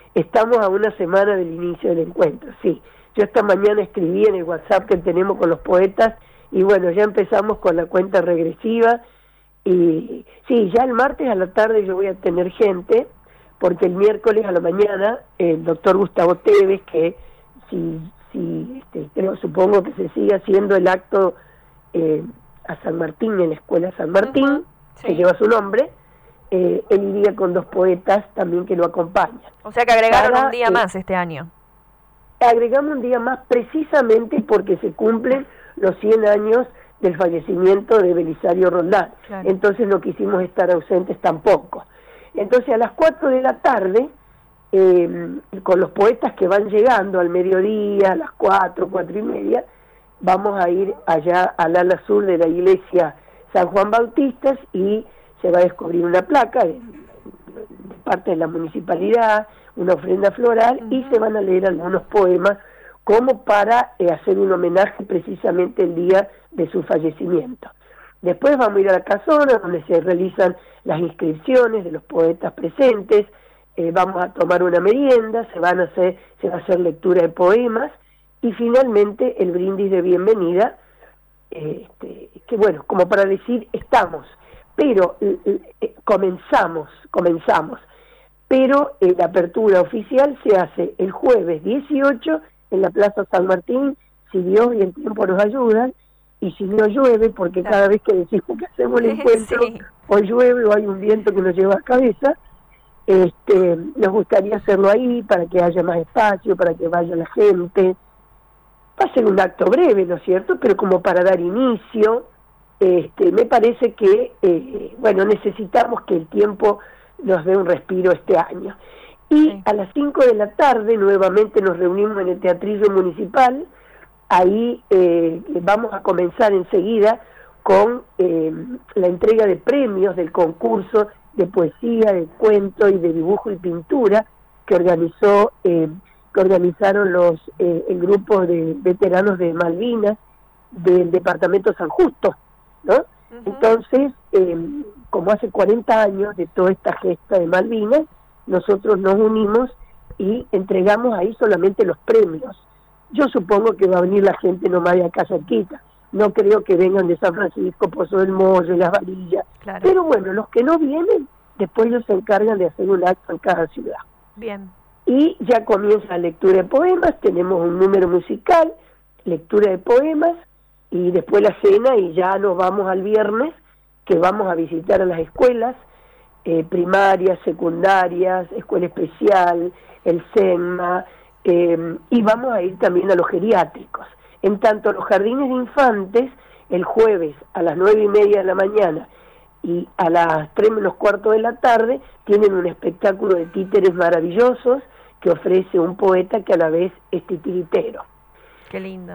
Estamos a una semana del inicio del encuentro, sí. Yo esta mañana escribí en el WhatsApp que tenemos con los poetas y bueno, ya empezamos con la cuenta regresiva y sí, ya el martes a la tarde yo voy a tener gente, porque el miércoles a la mañana el doctor Gustavo Teves, que supongo que se sigue haciendo el acto a San Martín, en la escuela San Martín, que lleva su nombre, él iría con 2 poetas también que lo acompañan. O sea que agregaron un día más este año. Agregamos un día más precisamente porque se cumplen los 100 años del fallecimiento de Belisario Roldán. Claro. Entonces no quisimos estar ausentes tampoco. Entonces a las 4 de la tarde, con los poetas que van llegando al mediodía, a las 4, 4:30, vamos a ir allá al ala sur de la iglesia San Juan Bautista y se va a descubrir una placa de parte de la municipalidad, una ofrenda floral, y se van a leer algunos poemas como para hacer un homenaje precisamente el día de su fallecimiento. Después vamos a ir a la casona donde se realizan las inscripciones de los poetas presentes, vamos a tomar una merienda, se va a hacer lectura de poemas y finalmente el brindis de bienvenida, que bueno, como para decir estamos, pero comenzamos, pero la apertura oficial se hace el jueves 18 en la Plaza San Martín, si Dios y el tiempo nos ayudan, y si no llueve, porque cada vez que decimos que hacemos el encuentro, o llueve o hay un viento que nos lleva a cabeza, nos gustaría hacerlo ahí para que haya más espacio, para que vaya la gente. Va a ser un acto breve, ¿no es cierto?, pero como para dar inicio. Me parece que, necesitamos que el tiempo nos dé un respiro este año. Y a las 5 de la tarde nuevamente nos reunimos en el Teatrillo Municipal. Ahí vamos a comenzar enseguida con la entrega de premios del concurso de poesía, de cuento y de dibujo y pintura que organizaron el grupo de veteranos de Malvinas del departamento San Justo, ¿no? Entonces, como hace 40 años de toda esta gesta de Malvinas, nosotros nos unimos y entregamos ahí solamente los premios. Yo supongo que va a venir la gente nomás de acá cerquita, no creo que vengan de San Francisco, Pozo del Mollo, Las Varillas, claro. Pero bueno, los que no vienen, después ellos se encargan de hacer un acto en cada ciudad. Bien. Y ya comienza la lectura de poemas, tenemos un número musical, lectura de poemas, y después la cena, y ya nos vamos al viernes, que vamos a visitar a las escuelas, primarias, secundarias, escuela especial, el SENMA, y vamos a ir también a los geriátricos. En tanto, los jardines de infantes, el jueves a las 9:30 de la mañana y a las 3:15 de la tarde, tienen un espectáculo de títeres maravillosos que ofrece un poeta que a la vez es titiritero. Qué lindo.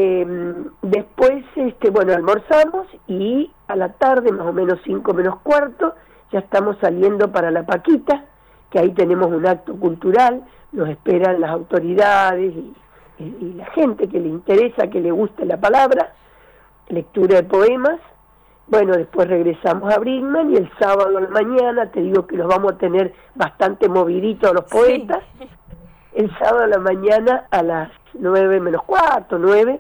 Después, almorzamos y a la tarde, más o menos 5:15, ya estamos saliendo para La Paquita, que ahí tenemos un acto cultural, nos esperan las autoridades y la gente que le interesa, que le guste la palabra, lectura de poemas. Bueno, después regresamos a Brinkmann y el sábado a la mañana, te digo que los vamos a tener bastante moviditos a los poetas. Sí. El sábado a la mañana a las 9:45,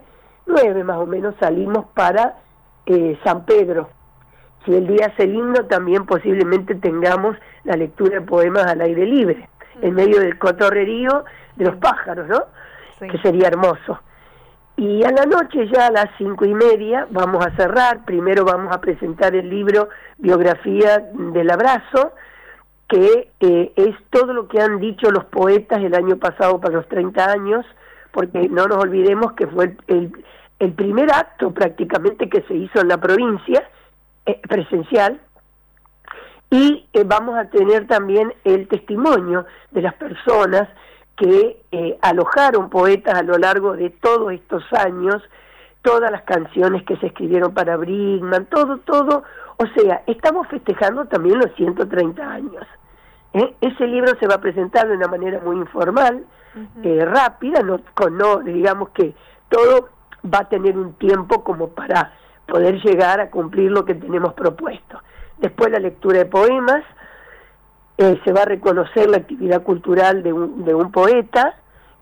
9 más o menos, salimos para San Pedro. Si el día hace lindo, también posiblemente tengamos la lectura de poemas al aire libre, en medio del cotorrerío de los pájaros, ¿no? Sí. Que sería hermoso. Y a la noche, ya a las 5:30, vamos a cerrar. Primero vamos a presentar el libro Biografía del Abrazo, que es todo lo que han dicho los poetas el año pasado para los 30 años, porque no nos olvidemos que fue el primer acto prácticamente que se hizo en la provincia, presencial, y vamos a tener también el testimonio de las personas que alojaron poetas a lo largo de todos estos años, todas las canciones que se escribieron para Brinkmann, todo, o sea, estamos festejando también los 130 años. Ese libro se va a presentar de una manera muy informal, rápida, no digamos que todo va a tener un tiempo como para poder llegar a cumplir lo que tenemos propuesto. Después la lectura de poemas, se va a reconocer la actividad cultural de un poeta,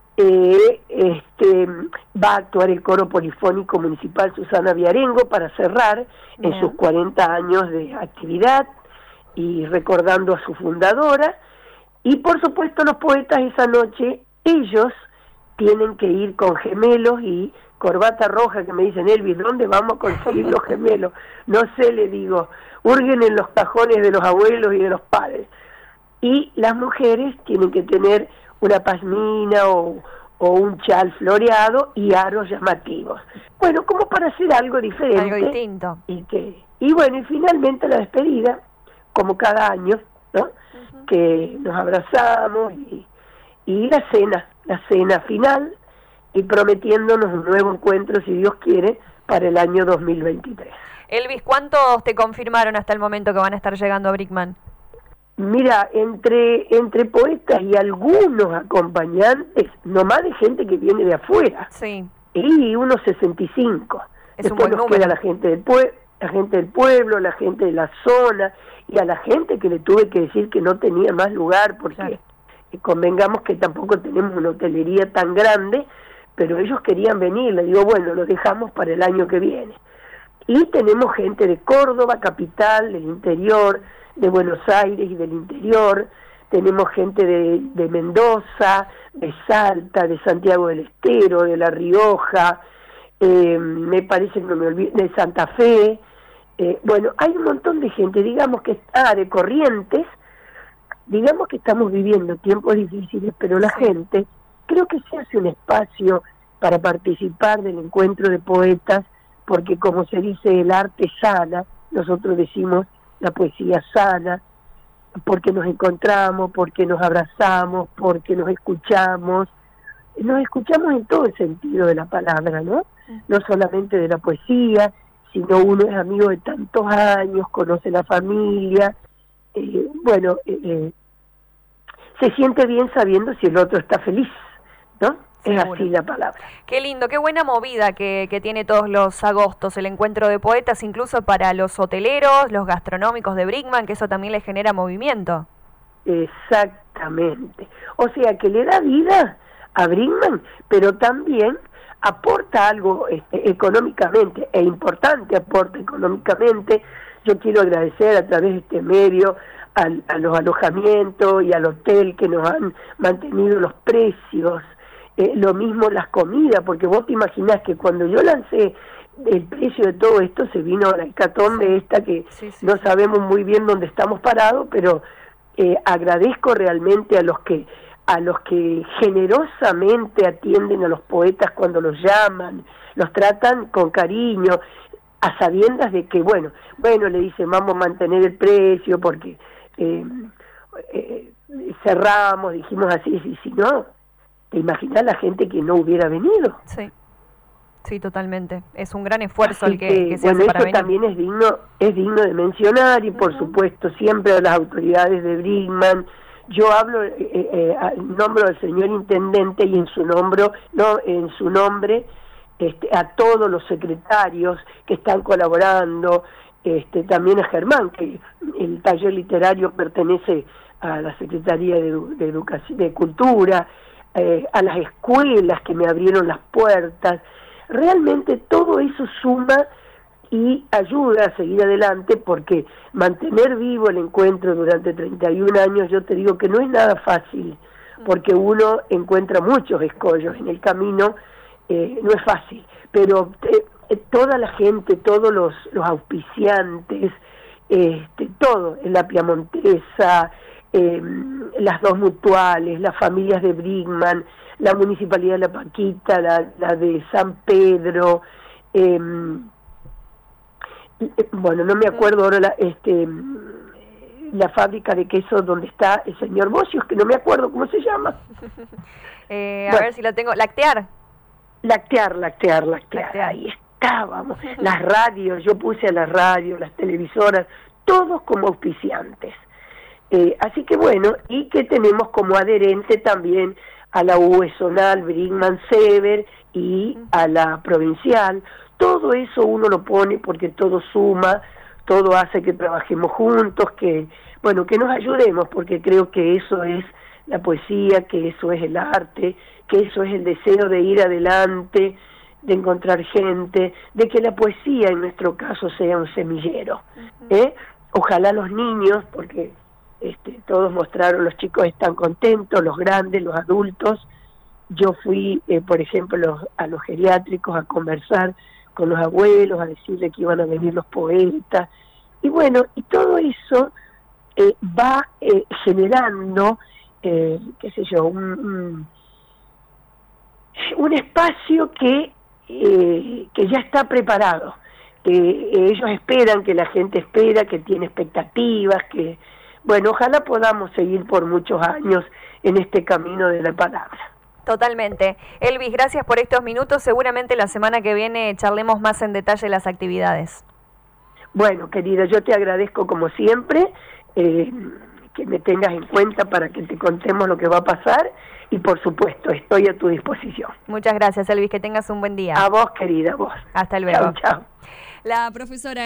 va a actuar el coro polifónico municipal Susana Viarengo para cerrar en sus 40 años de actividad y recordando a su fundadora, y por supuesto los poetas esa noche, ellos tienen que ir con gemelos y corbata roja, que me dicen, Elvis, ¿dónde vamos a conseguir los gemelos? No sé, le digo, hurguen en los cajones de los abuelos y de los padres. Y las mujeres tienen que tener una pasmina o un chal floreado y aros llamativos. Bueno, como para hacer algo diferente. Algo distinto. Y bueno, y finalmente la despedida, como cada año, ¿no? Que nos abrazamos y la cena final, y prometiéndonos un nuevo encuentro, si Dios quiere, para el año 2023. Elvis, ¿cuántos te confirmaron hasta el momento que van a estar llegando a Brickman? Mira, entre poetas y algunos acompañantes, nomás de gente que viene de afuera, sí, y unos 65. Es Después un buen nos número. queda la gente del pueblo, la gente de la zona, y a la gente que le tuve que decir que no tenía más lugar, porque claro, convengamos que tampoco tenemos una hotelería tan grande, pero ellos querían venir. Le digo, bueno, lo dejamos para el año que viene. Y tenemos gente de Córdoba, capital, del interior, de Buenos Aires y del interior, tenemos gente de Mendoza, de Salta, de Santiago del Estero, de La Rioja, me parece que no me olvido, de Santa Fe, bueno, hay un montón de gente, digamos que de Corrientes, digamos que estamos viviendo tiempos difíciles, pero la gente, creo que se hace un espacio para participar del encuentro de poetas, porque como se dice, el arte sana, nosotros decimos la poesía sana, porque nos encontramos, porque nos abrazamos, porque nos escuchamos en todo el sentido de la palabra, ¿no? No solamente de la poesía, sino uno es amigo de tantos años, conoce la familia, se siente bien sabiendo si el otro está feliz, ¿no? Seguro. Es así la palabra. Qué lindo, qué buena movida que tiene todos los agostos, el encuentro de poetas, incluso para los hoteleros, los gastronómicos de Brickman, que eso también les genera movimiento. Exactamente. O sea, que le da vida a Brickman, pero también aporta algo económicamente, e importante aporta económicamente. Yo quiero agradecer a través de este medio a los alojamientos y al hotel que nos han mantenido los precios, lo mismo las comidas, porque vos te imaginás que cuando yo lancé el precio de todo esto, se vino la hecatombe esta que no sabemos muy bien dónde estamos parados, pero agradezco realmente a los que generosamente atienden a los poetas cuando los llaman, los tratan con cariño, a sabiendas de que, bueno, le dicen, vamos a mantener el precio porque cerramos, dijimos así, y si no, ¿te imaginas la gente que no hubiera venido? Sí, totalmente. Es un gran esfuerzo así el que se hace bueno, para eso venir. También es digno de mencionar, y por supuesto siempre a las autoridades de Brickman. Yo hablo en nombre del señor intendente y en su nombre a todos los secretarios que están colaborando, también a Germán, que el taller literario pertenece a la Secretaría de Educación, de Cultura, a las escuelas que me abrieron las puertas. Realmente todo eso suma y ayuda a seguir adelante, porque mantener vivo el encuentro durante 31 años, yo te digo que no es nada fácil, porque uno encuentra muchos escollos en el camino, no es fácil, pero toda la gente, todos los auspiciantes, todo, la Piamontesa, las dos mutuales, las familias de Brickman, la Municipalidad de La Paquita, la de San Pedro, bueno, no me acuerdo ahora la fábrica de queso donde está el señor Bocios, que no me acuerdo cómo se llama. A ver si lo tengo. Lactear, ahí estábamos. Las radios, yo puse a las radios, las televisoras, todos como auspiciantes. Así que bueno, y que tenemos como adherente también a la UE zonal, Brickman Sever, y a la provincial. Todo eso uno lo pone porque todo suma todo hace que trabajemos juntos, que nos ayudemos, porque creo que eso es la poesía, que eso es el arte, que eso es el deseo de ir adelante, de encontrar gente, de que la poesía en nuestro caso sea un semillero. Ojalá los niños, porque todos mostraron, los chicos están contentos, los grandes, los adultos. Yo fui, por ejemplo, a los geriátricos a conversar con los abuelos, a decirle que iban a venir los poetas, y bueno, y todo eso va generando, qué sé yo, un espacio que ya está preparado, ellos esperan, que la gente espera, que tiene expectativas, que, bueno, ojalá podamos seguir por muchos años en este camino de la palabra. Totalmente. Elvis, gracias por estos minutos. Seguramente la semana que viene charlemos más en detalle las actividades. Bueno, querida, yo te agradezco como siempre que me tengas en cuenta para que te contemos lo que va a pasar y por supuesto estoy a tu disposición. Muchas gracias, Elvis, que tengas un buen día. A vos, querida, a vos. Hasta luego. Chao, chao. La profesora